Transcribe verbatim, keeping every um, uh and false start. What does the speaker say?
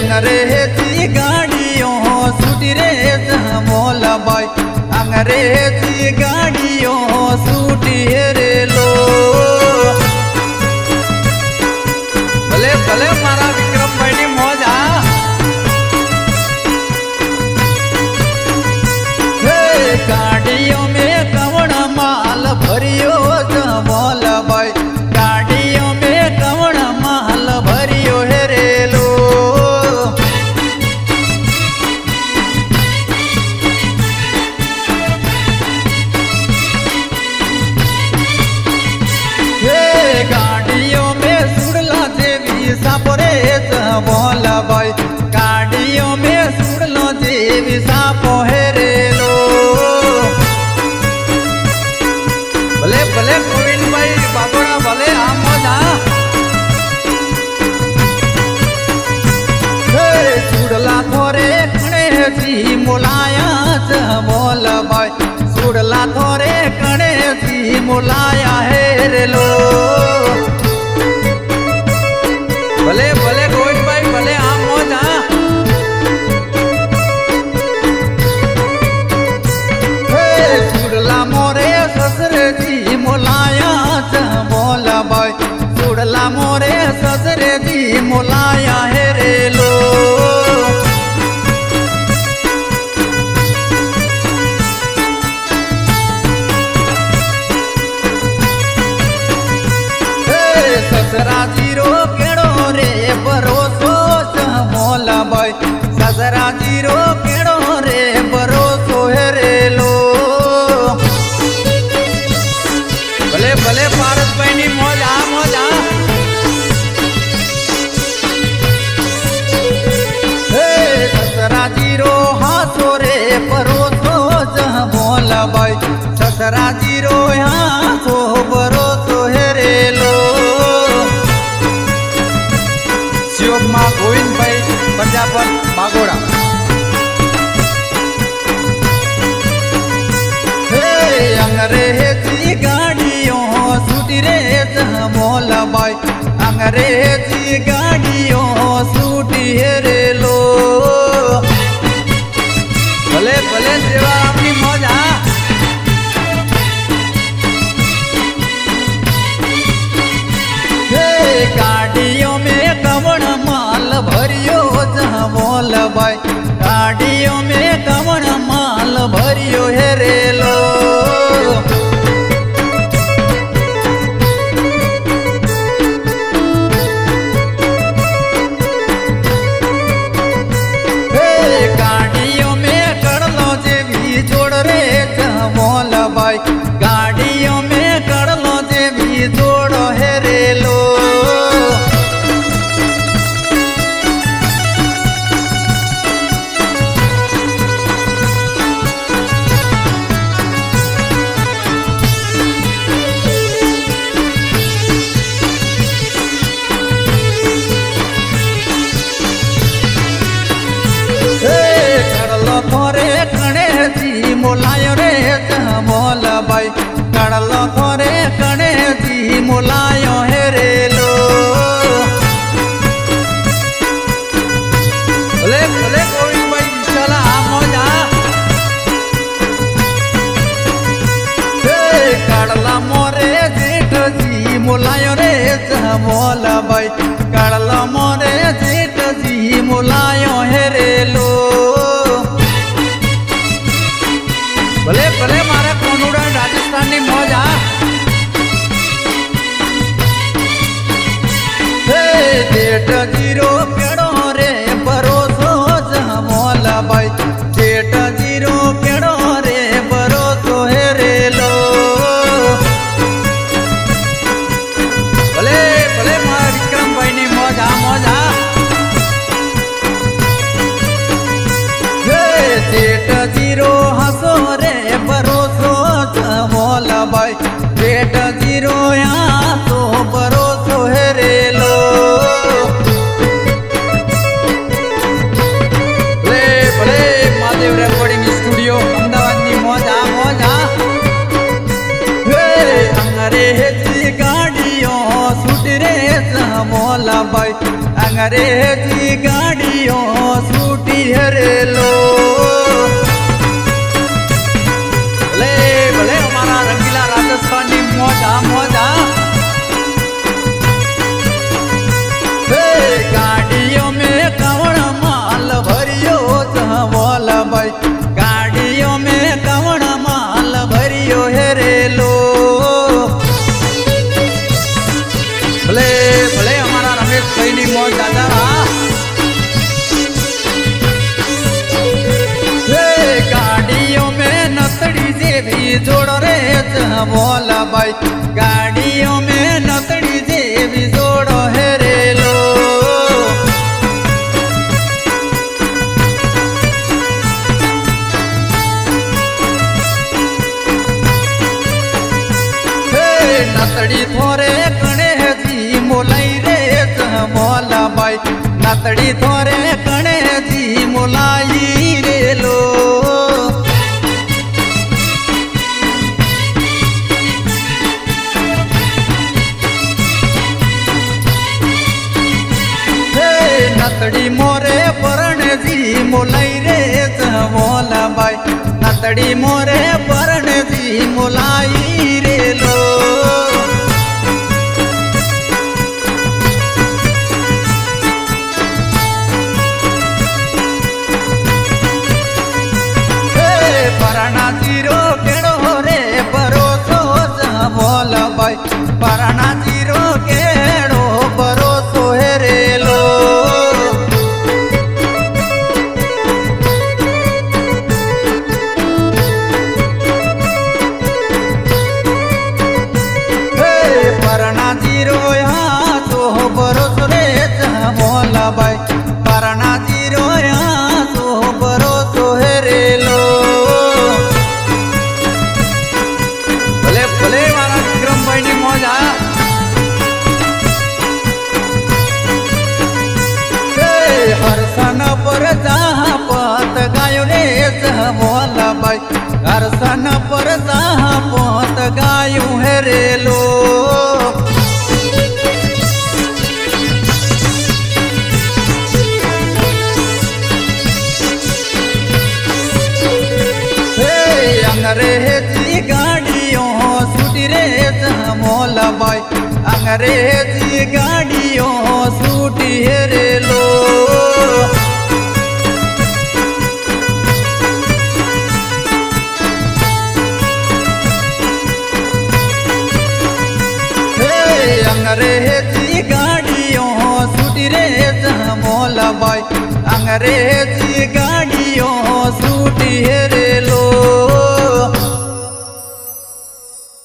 अंग्रेजी गाड़ियों सूटी रे मोला बाई अंग्रेजी गाड़ियों सूटी रे लो भले भले मारा विक्रम भाई नी मौज आ गाड़ियों में कवण माल भरियो मोला बाई गाड़ियों में कवण माल भरियो है रे लो गाड़ियों में सुड़ला देवी सापोरे मोला बाई गाड़ियों में सुड़लो देवी सापो है रे लो भले भले गोविंद भाई बागोड़ा भले आम मजा सुड़ला थोरे कणे जी मोलाया मोला बाई सुड़ला थोरे कणे जी मोलाया है रे लो भले भले गोविंद भाई भले आम मजा सुड़ला मोरे ससुर जी मोलाया मोला बाई सुड़ला मोरे ससुर जी मोलाया है रे लो ससरा जीरो केड़ो रे भरोसो मोला बाई ससरा जीरो केड़ो रे भरोसो है रे लो भले भले पारस भाई नी मौज आ मौज आ ससरा जीरो हाथो रे भरोसो मोला बाई ससरा जीरो हाथो भरोसो है रे लो शिवक माँ गोविंद भाई पंजाबन बागोड़ा अंग्रेजी गाड़ियों सूटी रे मोला बाई अंग्रेजी गाड़ियों सूटी रे लो भले भले सेवा अपनी मौज आ गाड़ियों में कवण माल भरियो मोला बाई गाड़ियों में कवण माल भरियो है रे लो गाड़ियों में कड़लो देवी जोड़ रे मोला बाई गाड़ियों में कड़लो देवी जोड़ो है रे लो थोरे कणे जी मोलायो रे मोला बाई कड़लो थोरे कणे जी मोलायो है रे लो भले भले गोविंद भाई विशाला मौजा कड़ला मोरे जेठ जी मोलायो रे मोला बाई कड़ला मोरे जेठ जी मोलायो है रे लो भले भले मारा कोनुड़ा राजस्थान नी मौज आ जेठ जीरो केड़ो रे भरोसो मोला बाई जेठ जीरो केड़ो रे भरोसो है रे लो भले भले मारा गाड़ियों छूटी हरेलो भले भले हमारा रंगीला राजस्थानी मौजा मौजा गाड़ियों में कवण माल भरियो जमोल भाई गाड़ियों में कवण माल भरियो हेरेलो भले भले हमारा रमेश भाई नी मौज दादा गाड़ियों में नतड़ी जेवी जोड़ रे जमोल भाई गाड़ियों में नतड़ी जेवी जोड़ो हेरेलो नतड़ी थोरे कणे जी मोलाई रे जमोल भाई नतड़ी थोरे कणे जी मोलाई रे लो नतड़ी मोरे परण जी मोलाई रे जमोल भाई नतड़ी मोरे परण जी मोलाई रे लो परणा जीरो केड़ो रे भरोसो जमोल भाई परणा जीरो केड़ो भरोसो हेरेलो परणा जीरो यहाँ तो भरोसो रे जमोल भाई परणा जीरो यहाँ तो भरोसो हेरेलो भले भले मारा विक्रम भाई नी मौजा हरसन पर जहाँ पत गायो रे जमोल भाई हरसन पर जहाँ पत गायो हेरेलो अंग्रेजी गाड़ियों छूटी रे जमोल भाई अंग्रेजी गाड़ियों छूटी हेरेलो अंग्रेजी गाड़ियों छूटी रे जमोल भाई अंग्रेजी